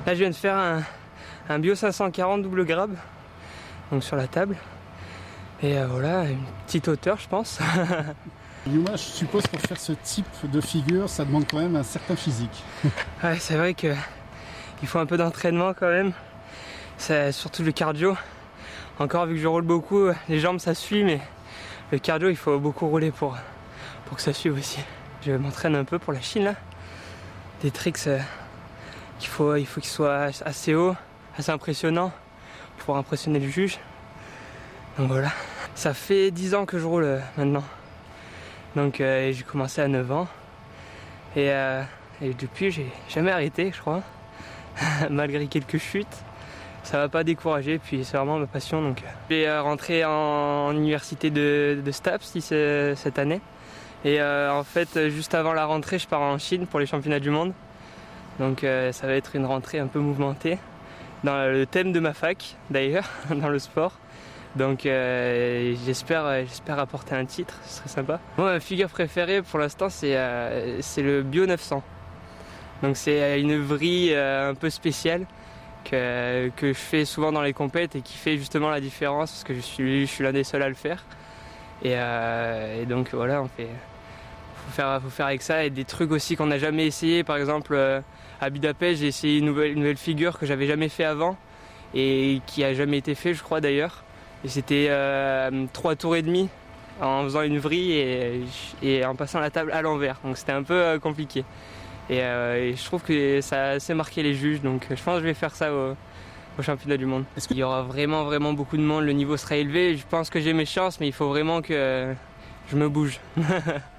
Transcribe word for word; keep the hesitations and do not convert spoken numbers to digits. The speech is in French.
Là je viens de faire un, un bio cinq cent quarante double grab, donc sur la table. Et euh, voilà, une petite hauteur je pense. Yuma, je suppose pour faire ce type de figure, ça demande quand même un certain physique. Ouais, c'est vrai que il faut un peu d'entraînement quand même. C'est surtout le cardio. Encore vu que je roule beaucoup, les jambes ça suit, mais le cardio il faut beaucoup rouler pour, pour que ça suive aussi. Je m'entraîne un peu pour la Chine là. Des tricks euh, qu'il faut, il faut qu'ils soient assez hauts, assez impressionnants pour pouvoir impressionner le juge. Donc voilà. Ça fait dix ans que je roule euh, maintenant. Donc euh, j'ai commencé à neuf ans. Et, euh, et depuis j'ai jamais arrêté je crois. Malgré quelques chutes. Ça va pas décourager, puis c'est vraiment ma passion. Donc je vais euh, rentrer en, en université de, de STAPS euh, cette année. Et euh, en fait, juste avant la rentrée, je pars en Chine pour les championnats du monde. Donc euh, ça va être une rentrée un peu mouvementée, dans le thème de ma fac d'ailleurs, dans le sport. Donc euh, j'espère, j'espère apporter un titre, ce serait sympa. Moi, ma figure préférée pour l'instant, c'est euh, c'est le bio neuf cents. Donc c'est une vrille euh, un peu spéciale que, que je fais souvent dans les compètes et qui fait justement la différence parce que je suis, je suis l'un des seuls à le faire. Et, euh, et donc voilà, on fait, faut faire, faut faire avec ça et des trucs aussi qu'on n'a jamais essayé. Par exemple, euh, à Budapest, j'ai essayé une nouvelle, une nouvelle figure que j'avais jamais fait avant et qui a jamais été fait, je crois d'ailleurs. Et c'était euh, trois tours et demi en faisant une vrille et, et en passant la table à l'envers. Donc c'était un peu euh, compliqué. Et, euh, et je trouve que ça a assez marqué les juges. Donc je pense que je vais faire ça au, au championnat du monde. Est-ce qu'il y aura vraiment vraiment beaucoup de monde, le niveau sera élevé. Je pense que j'ai mes chances, mais il faut vraiment que je me bouge.